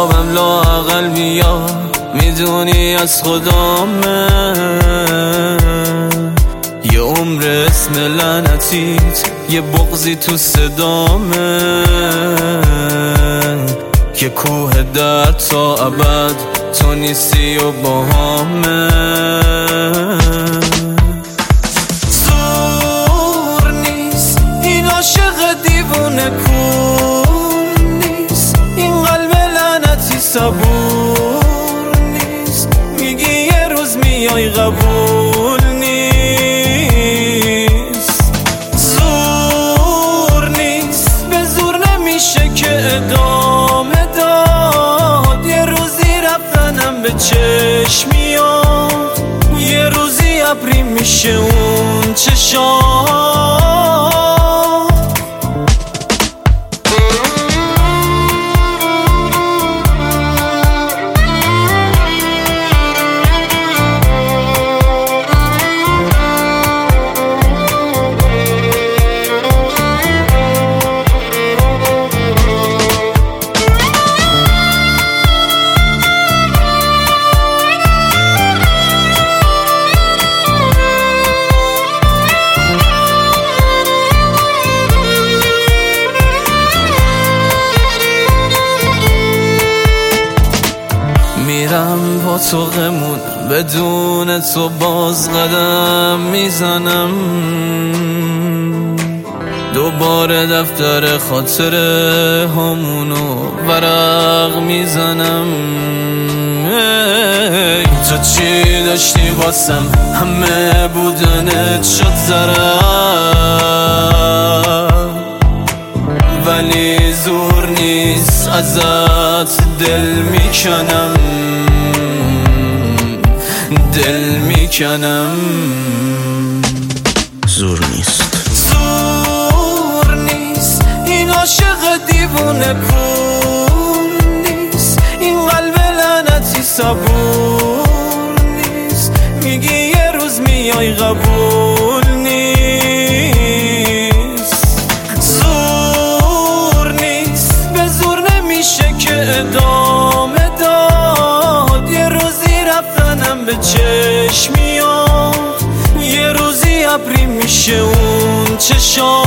خوابم لااقل میاد، میدونی از خدامه. یه عمر اسم لعنتیت، یه بغضی تو صدامه، که کوه درد تا ابد تو نیستی و باهامه. زور نیست این عاشق دیوونه کور نیست، این قلب لعنتی صبور نیست، میگی یه روز میای قبول نیست. زور نیست به زور نمیشه که ادامه داد، یه روزی رفتنم به چشم میاد، یه روزی ابری میشه اون چشام. میرم با تو قمون، بدون تو باز قدم میزنم، دوباره دفتر خاطره همونو ورق میزنم. تو چی داشتی واسم، همه بودنت شد ضرر، ولی زور نیست ازت دل میکنم، دل میکنم. زور نیست، زور نیست این عاشق دیوونه کور نیست، این قلب لعنتی صبور نیست، میگی یه روز میای قبول نیست. زور نیست به زور نمیشه که ادامه داد، یه روزی رفتنم به چشم میاد، یه روزی ابری میشه اون چشام.